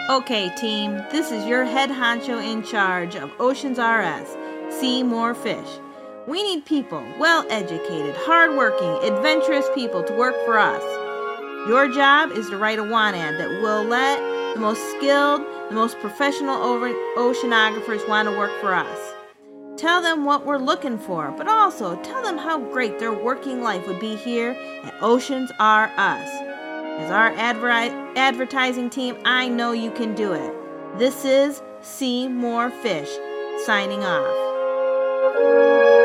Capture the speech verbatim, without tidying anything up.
Okay, team, this is your head honcho in charge of Oceans R Us. See more fish. We need people, well-educated, hard-working, adventurous people to work for us. Your job is to write a want ad that will let the most skilled, the most professional oceanographers want to work for us. Tell them what we're looking for, but also tell them how great their working life would be here at Oceans R Us. As our adver- advertising team, I know you can do it. This is See More Fish, signing off.